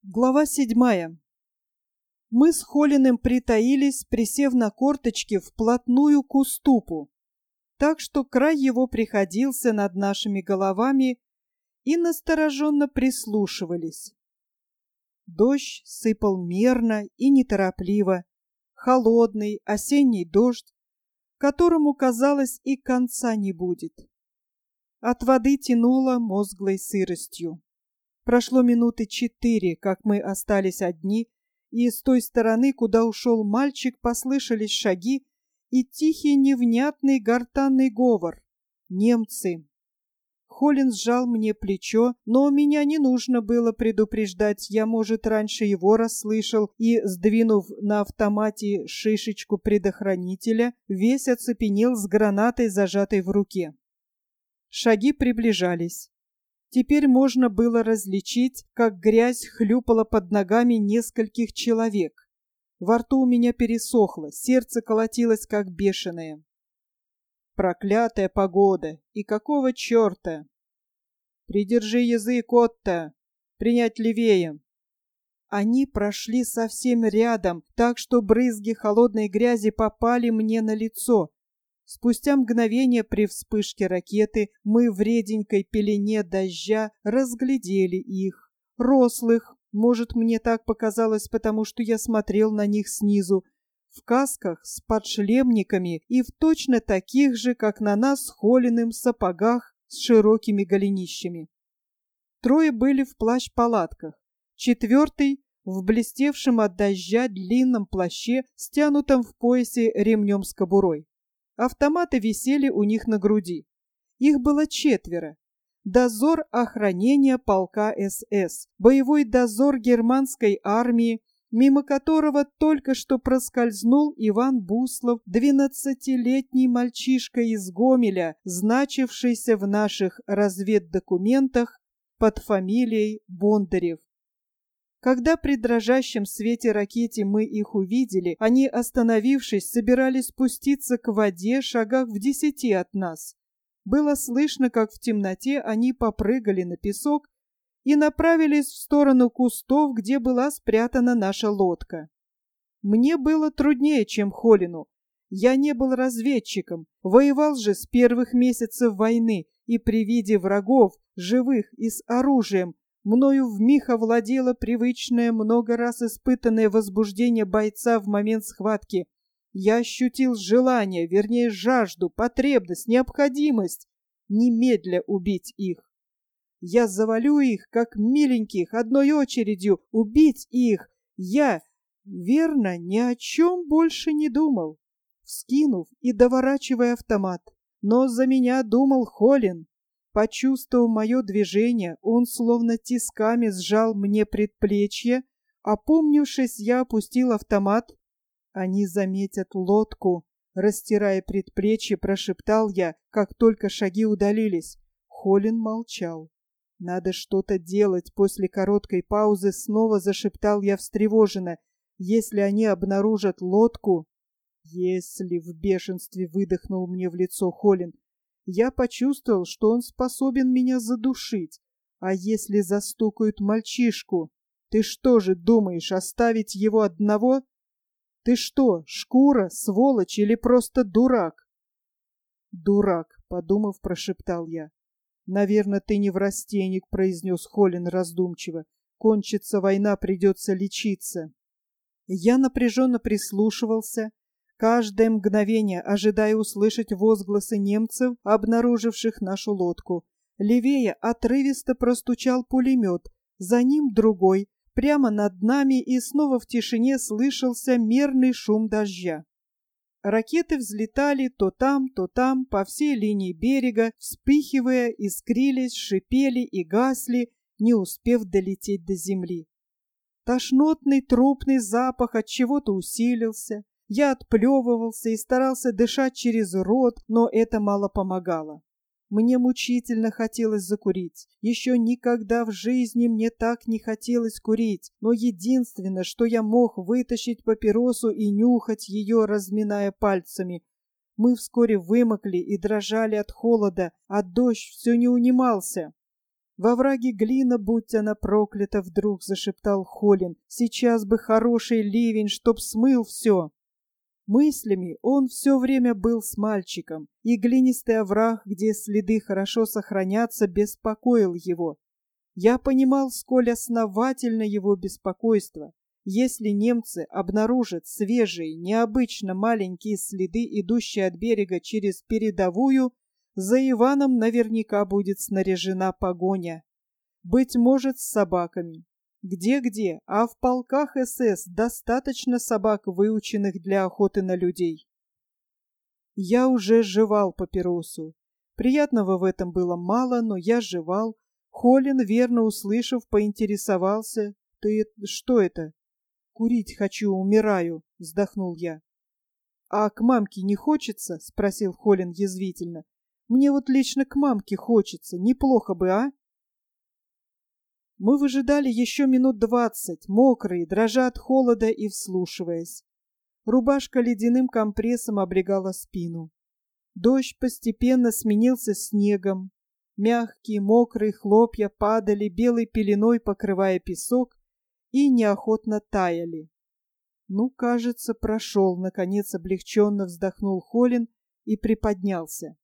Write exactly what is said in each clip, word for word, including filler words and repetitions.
Глава седьмая. Мы с Холиным притаились, присев на корточки вплотную к уступу, так что край его приходился над нашими головами, и настороженно прислушивались. Дождь сыпал мерно и неторопливо, холодный осенний дождь, которому, казалось, и конца не будет. От воды тянуло мозглой сыростью. Прошло минуты четыре, как мы остались одни, и с той стороны, куда ушел мальчик, послышались шаги и тихий невнятный гортанный говор. Немцы. Холин сжал мне плечо, но меня не нужно было предупреждать, я, может, раньше его расслышал, и, сдвинув на автомате шишечку предохранителя, весь оцепенел с гранатой, зажатой в руке. Шаги приближались. Теперь можно было различить, как грязь хлюпала под ногами нескольких человек. Во рту у меня пересохло, сердце колотилось как бешеное. Проклятая погода! И какого черта? Придержи язык, Отто! Принять левее! Они прошли совсем рядом, так что брызги холодной грязи попали мне на лицо. Спустя мгновение при вспышке ракеты мы в реденькой пелене дождя разглядели их. Рослых, может, мне так показалось, потому что я смотрел на них снизу, в касках с подшлемниками и в точно таких же, как на нас, с Холиным сапогах с широкими голенищами. Трое были в плащ-палатках, четвертый в блестевшем от дождя длинном плаще, стянутом в поясе ремнем с кобурой. Автоматы висели у них на груди. Их было четверо. Дозор охранения полка СС, боевой дозор германской армии, мимо которого только что проскользнул Иван Буслов, двенадцатилетний мальчишка из Гомеля, значившийся в наших разведдокументах под фамилией Бондарев. Когда при дрожащем свете ракеты мы их увидели, они, остановившись, собирались спуститься к воде шагах в десяти от нас. Было слышно, как в темноте они попрыгали на песок и направились в сторону кустов, где была спрятана наша лодка. Мне было труднее, чем Холину. Я не был разведчиком, воевал же с первых месяцев войны, и при виде врагов, живых и с оружием, мною вмиг овладело привычное, много раз испытанное возбуждение бойца в момент схватки. Я ощутил желание, вернее жажду, потребность, необходимость немедля убить их. Я завалю их, как миленьких, одной очередью, убить их. Я, верно, ни о чем больше не думал, вскинув и доворачивая автомат. Но за меня думал Холин. Почувствовав мое движение, он словно тисками сжал мне предплечье. Опомнившись, я опустил автомат. Они заметят лодку. Растирая предплечье, прошептал я, как только шаги удалились. Холин молчал. Надо что-то делать. После короткой паузы снова зашептал я встревоженно. Если они обнаружат лодку... Если, в бешенстве выдохнул мне в лицо Холин. Я почувствовал, что он способен меня задушить. А если застукают мальчишку? Ты что же думаешь, оставить его одного? Ты что, шкура, сволочь или просто дурак? Дурак, подумав, прошептал я. Наверное, ты не неврастенник, произнес Холин раздумчиво. Кончится война, придется лечиться. Я напряженно прислушивался, каждое мгновение ожидая услышать возгласы немцев, обнаруживших нашу лодку. Левее отрывисто простучал пулемет, за ним другой, прямо над нами, и снова в тишине слышался мерный шум дождя. Ракеты взлетали то там, то там, по всей линии берега, вспыхивая, искрились, шипели и гасли, не успев долететь до земли. Тошнотный трупный запах от чего-то усилился. Я отплевывался и старался дышать через рот, но это мало помогало. Мне мучительно хотелось закурить. Еще никогда в жизни мне так не хотелось курить, но единственное, что я мог, вытащить папиросу и нюхать ее, разминая пальцами. Мы вскоре вымокли и дрожали от холода, а дождь все не унимался. Во враге глина, будь она проклята, вдруг зашептал Холин. Сейчас бы хороший ливень, чтоб смыл все. Мыслями он все время был с мальчиком, и глинистый овраг, где следы хорошо сохранятся, беспокоил его. Я понимал, сколь основательно его беспокойство. Если немцы обнаружат свежие, необычно маленькие следы, идущие от берега через передовую, за Иваном наверняка будет снаряжена погоня. Быть может, с собаками. Где-где, а в полках СС достаточно собак, выученных для охоты на людей. Я уже жевал папиросу. Приятного в этом было мало, но я жевал. Холин, верно услышав, поинтересовался. «Ты что это?» «Курить хочу, умираю», — вздохнул я. «А к мамке не хочется?» — спросил Холин язвительно. «Мне вот лично к мамке хочется. Неплохо бы, а?» Мы выжидали еще минут двадцать, мокрые, дрожа от холода и вслушиваясь. Рубашка ледяным компрессом облегала спину. Дождь постепенно сменился снегом. Мягкие, мокрые хлопья падали белой пеленой, покрывая песок, и неохотно таяли. «Ну, кажется, прошел», — наконец облегченно вздохнул Холин и приподнялся.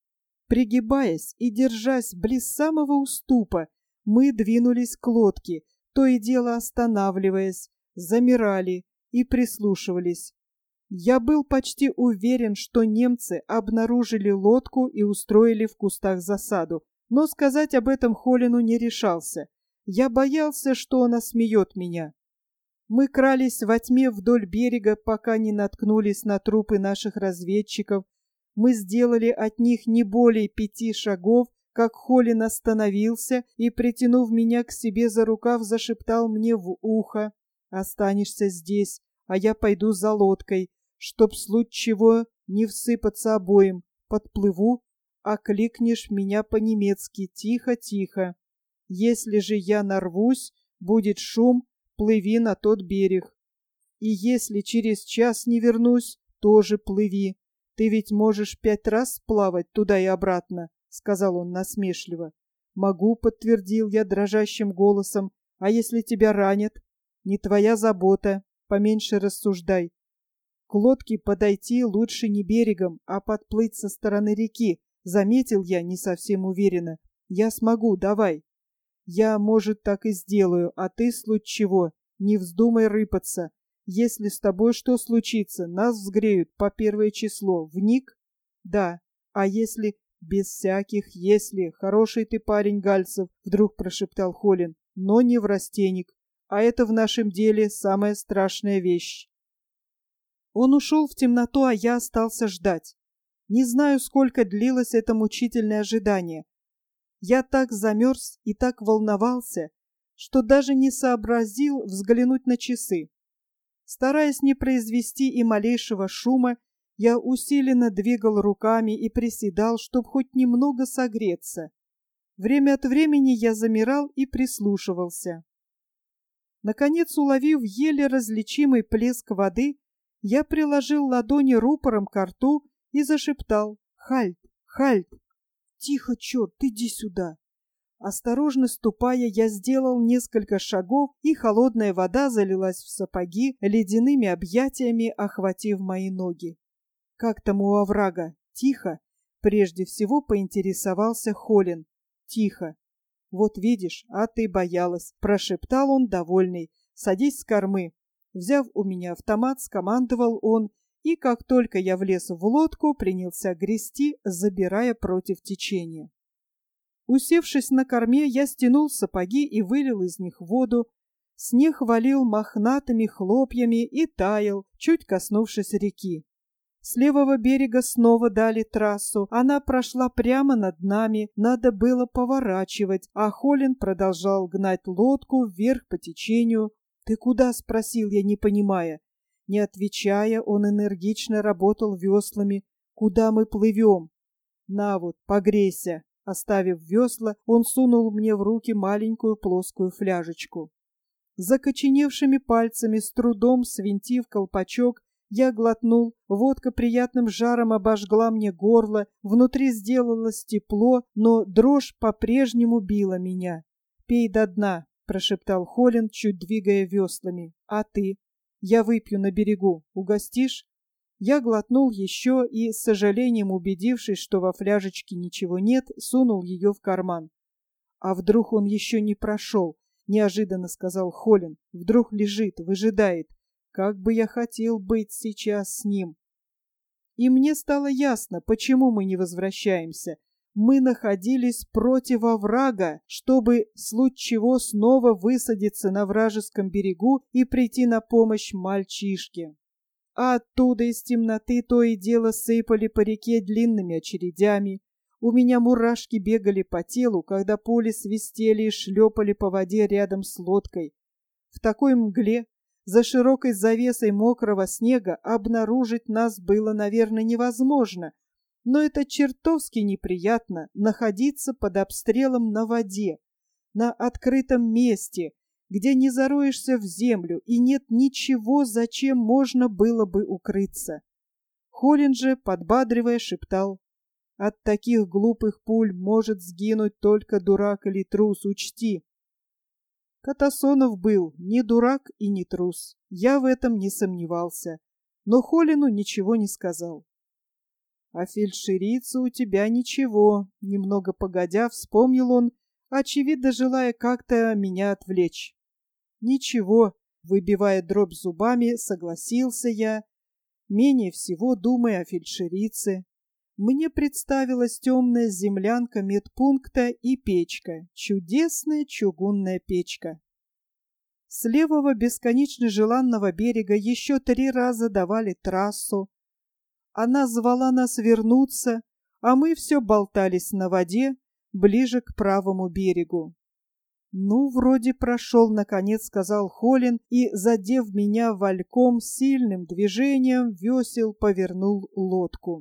Пригибаясь и держась близ самого уступа, мы двинулись к лодке, то и дело останавливаясь, замирали и прислушивались. Я был почти уверен, что немцы обнаружили лодку и устроили в кустах засаду, но сказать об этом Холину не решался. Я боялся, что он осмеет меня. Мы крались во тьме вдоль берега, пока не наткнулись на трупы наших разведчиков. Мы сделали от них не более пяти шагов, как Холин остановился и, притянув меня к себе за рукав, зашептал мне в ухо: «Останешься здесь, а я пойду за лодкой, чтоб в случае чего не всыпаться обоим. Подплыву, а кликнешь меня по-немецки тихо-тихо. Если же я нарвусь, будет шум, плыви на тот берег. И если через час не вернусь, тоже плыви. Ты ведь можешь пять раз плавать туда и обратно», — сказал он насмешливо. «Могу», — подтвердил я дрожащим голосом. «А если тебя ранят? Не твоя забота, поменьше рассуждай. К лодке подойти лучше не берегом, а подплыть со стороны реки», — заметил я не совсем уверенно. «Я смогу, давай». «Я, может, так и сделаю, а ты, в случае чего, не вздумай рыпаться. Если с тобой что случится, нас взгреют по первое число. Вник?» «Да. А если...» «Без всяких «если». Хороший ты парень, Гальцев», — вдруг прошептал Холин, — «но не в растенник. А это в нашем деле самая страшная вещь». Он ушел в темноту, а я остался ждать. Не знаю, сколько длилось это мучительное ожидание. Я так замерз и так волновался, что даже не сообразил взглянуть на часы. Стараясь не произвести и малейшего шума, я усиленно двигал руками и приседал, чтобы хоть немного согреться. Время от времени я замирал и прислушивался. Наконец, уловив еле различимый плеск воды, я приложил ладони рупором ко рту и зашептал: «Хальт! Хальт! Тихо, черт, иди сюда!» Осторожно ступая, я сделал несколько шагов, и холодная вода залилась в сапоги, ледяными объятиями охватив мои ноги. «Как там у оврага? Тихо?» — прежде всего поинтересовался Холин. «Тихо. Вот видишь, а ты боялась», — прошептал он, довольный. «Садись с кормы». Взяв у меня автомат, скомандовал он, и как только я влез в лодку, принялся грести, забирая против течения. Усевшись на корме, я стянул сапоги и вылил из них воду. Снег валил мохнатыми хлопьями и таял, чуть коснувшись реки. С левого берега снова дали трассу. Она прошла прямо над нами, надо было поворачивать, а Холин продолжал гнать лодку вверх по течению. «Ты куда?» — спросил я, не понимая. Не отвечая, он энергично работал веслами. «Куда мы плывем?» «На вот, погрейся». Оставив весла, он сунул мне в руки маленькую плоскую фляжечку. Закоченевшими пальцами, с трудом свинтив колпачок, Я глотнул, водка приятным жаром обожгла мне горло, внутри сделалось тепло, но дрожь по-прежнему била меня. «Пей до дна», — прошептал Холлин, чуть двигая веслами. «А ты?» «Я выпью на берегу. Угостишь?» Я глотнул еще и, с сожалением убедившись, что во фляжечке ничего нет, сунул ее в карман. «А вдруг он еще не прошел?» — неожиданно сказал Холлин. «Вдруг лежит, выжидает. Как бы я хотел быть сейчас с ним!» И мне стало ясно, почему мы не возвращаемся. Мы находились против оврага, чтобы, в случае чего, снова высадиться на вражеском берегу и прийти на помощь мальчишке. А оттуда из темноты то и дело сыпали по реке длинными очередями. У меня мурашки бегали по телу, когда пули свистели и шлепали по воде рядом с лодкой. В такой мгле, за широкой завесой мокрого снега, обнаружить нас было, наверное, невозможно, но это чертовски неприятно — находиться под обстрелом на воде, на открытом месте, где не зароешься в землю и нет ничего, зачем можно было бы укрыться. Холлин же, подбадривая, шептал: «От таких глупых пуль может сгинуть только дурак или трус, учти». Катасонов был не дурак и не трус, я в этом не сомневался, но Холлину ничего не сказал. «А фельдшерица у тебя ничего», — немного погодя вспомнил он, очевидно желая как-то меня отвлечь. «Ничего», — выбивая дробь зубами, согласился я, менее всего думая о фельдшерице. Мне представилась темная землянка медпункта и печка, чудесная чугунная печка. С левого бесконечно желанного берега еще три раза давали трассу. Она звала нас вернуться, а мы все болтались на воде, ближе к правому берегу. «Ну, вроде прошел, наконец», — сказал Холлин, и, задев меня вальком, сильным движением весел повернул лодку.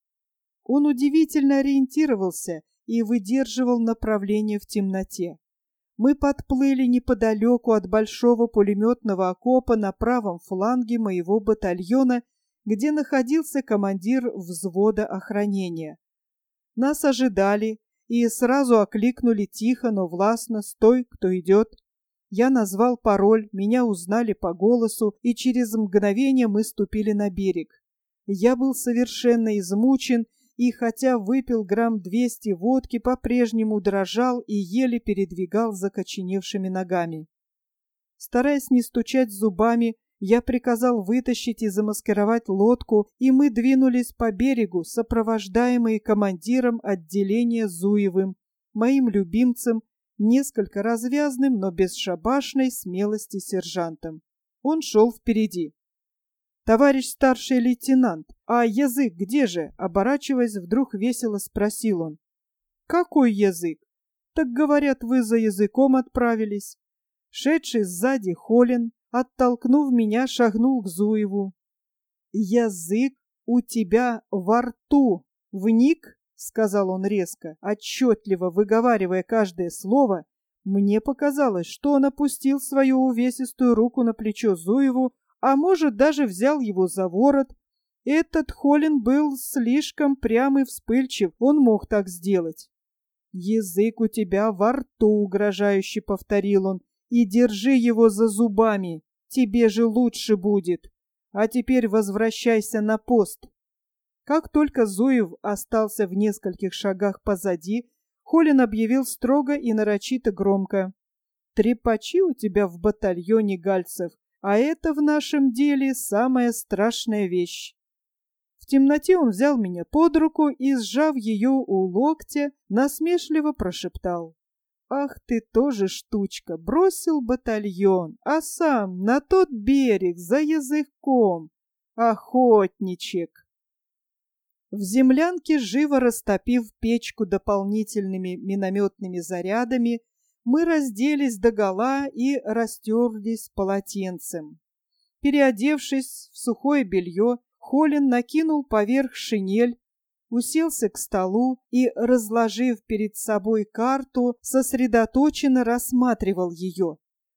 Он удивительно ориентировался и выдерживал направление в темноте. Мы подплыли неподалеку от большого пулеметного окопа на правом фланге моего батальона, где находился командир взвода охранения. Нас ожидали и сразу окликнули тихо, но властно: «Стой, кто идет!» Я назвал пароль, меня узнали по голосу, и через мгновение мы ступили на берег. Я был совершенно измучен, и хотя выпил грамм двести водки, по-прежнему дрожал и еле передвигал закоченевшими ногами. Стараясь не стучать зубами, я приказал вытащить и замаскировать лодку, и мы двинулись по берегу, сопровождаемые командиром отделения Зуевым, моим любимцем, несколько развязным, но бесшабашной смелости сержантом. Он шел впереди. «Товарищ старший лейтенант, а язык где же?» Оборачиваясь, вдруг весело спросил он. «Какой язык? Так, говорят, вы за языком отправились». Шедший сзади Холлин, оттолкнув меня, шагнул к Зуеву. «Язык у тебя во рту, вник?» — сказал он резко, отчетливо выговаривая каждое слово. Мне показалось, что он опустил свою увесистую руку на плечо Зуеву, а может, даже взял его за ворот. Этот Холлин был слишком прям и вспыльчив, он мог так сделать. «Язык у тебя во рту», — угрожающе повторил он, — «и держи его за зубами, тебе же лучше будет. А теперь возвращайся на пост». Как только Зуев остался в нескольких шагах позади, Холлин объявил строго и нарочито громко: «Трепачи у тебя в батальоне, Гальцев, а это в нашем деле самая страшная вещь». В темноте он взял меня под руку и, сжав ее у локтя, насмешливо прошептал: «Ах ты тоже штучка, бросил батальон, а сам на тот берег за языком, охотничек». В землянке, живо растопив печку дополнительными минометными зарядами, мы разделись догола и растерлись полотенцем. Переодевшись в сухое белье, Холлин накинул поверх шинель, уселся к столу и, разложив перед собой карту, сосредоточенно рассматривал ее.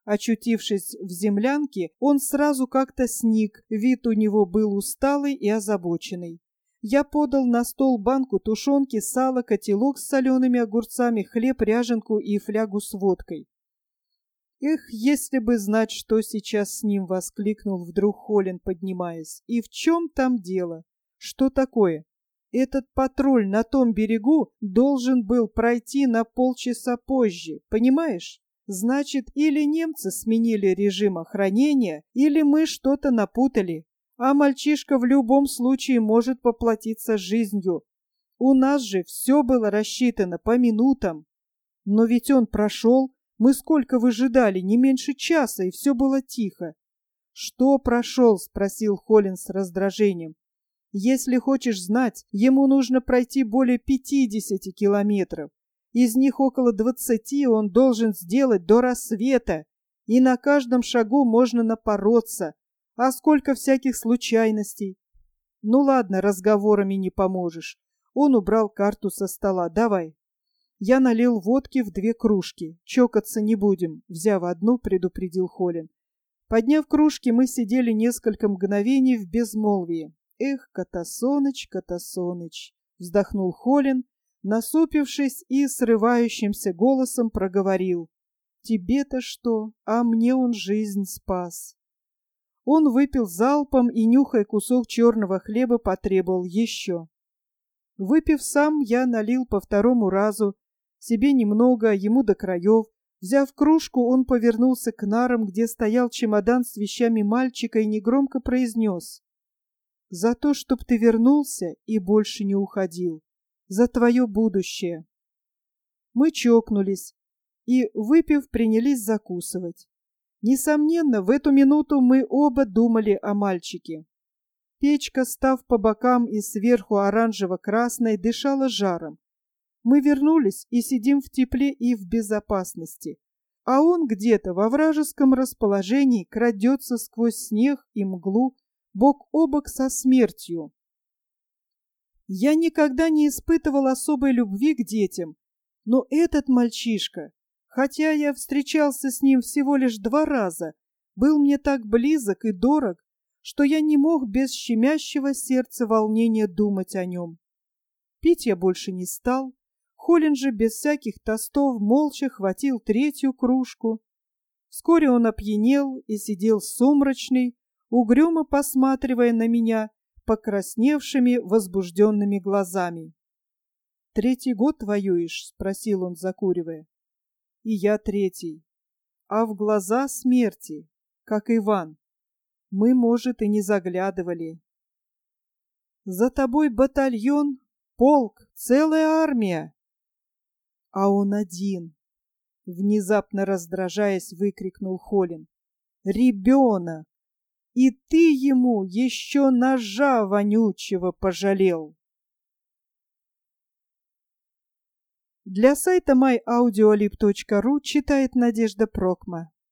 Очутившись в землянке, он сразу как-то сник, вид у него был усталый и озабоченный. Я подал на стол банку тушенки, сало, котелок с солеными огурцами, хлеб, ряженку и флягу с водкой. «Эх, если бы знать, что сейчас с ним!» — воскликнул вдруг Холин, поднимаясь. «И в чем там дело? Что такое? Этот патруль на том берегу должен был пройти на полчаса позже, понимаешь? Значит, или немцы сменили режим охранения, или мы что-то напутали. А мальчишка в любом случае может поплатиться жизнью. У нас же все было рассчитано по минутам. Но ведь он прошел, мы сколько выжидали, не меньше часа, и все было тихо». «Что прошел?» — спросил Холин с раздражением. «Если хочешь знать, ему нужно пройти более пятидесяти километров. Из них около двадцати он должен сделать до рассвета, и на каждом шагу можно напороться. А сколько всяких случайностей!» «Ну ладно, разговорами не поможешь». Он убрал карту со стола. «Давай». Я налил водки в две кружки. «Чокаться не будем», — взяв одну, предупредил Холин. Подняв кружки, мы сидели несколько мгновений в безмолвии. «Эх, Катасоныч, Катасоныч!» — вздохнул Холин, насупившись и срывающимся голосом проговорил. «Тебе-то что, а мне он жизнь спас». Он выпил залпом и, нюхая кусок черного хлеба, потребовал еще. Выпив сам, я налил по второму разу, себе немного, ему до краев. Взяв кружку, он повернулся к нарам, где стоял чемодан с вещами мальчика, и негромко произнес: «За то, чтоб ты вернулся и больше не уходил. За твое будущее». Мы чокнулись и, выпив, принялись закусывать. Несомненно, в эту минуту мы оба думали о мальчике. Печка, став по бокам и сверху оранжево-красной, дышала жаром. Мы вернулись и сидим в тепле и в безопасности. А он где-то во вражеском расположении крадется сквозь снег и мглу, бок о бок со смертью. Я никогда не испытывал особой любви к детям, но этот мальчишка, хотя я встречался с ним всего лишь два раза, был мне так близок и дорог, что я не мог без щемящего сердца волнения думать о нем. Пить я больше не стал. Холин же без всяких тостов молча хватил третью кружку. Вскоре он опьянел и сидел сумрачный, угрюмо посматривая на меня покрасневшими, возбужденными глазами. «Третий год воюешь?» — спросил он, закуривая. «И я третий. А в глаза смерти, как Иван. Мы, может, и не заглядывали. За тобой батальон, полк, целая армия. А он один!» Внезапно раздражаясь, выкрикнул Холин. «Ребенок! И ты ему еще ножа вонючего пожалел!» Для сайта май аудиолиб точка ру читает Надежда Прокма.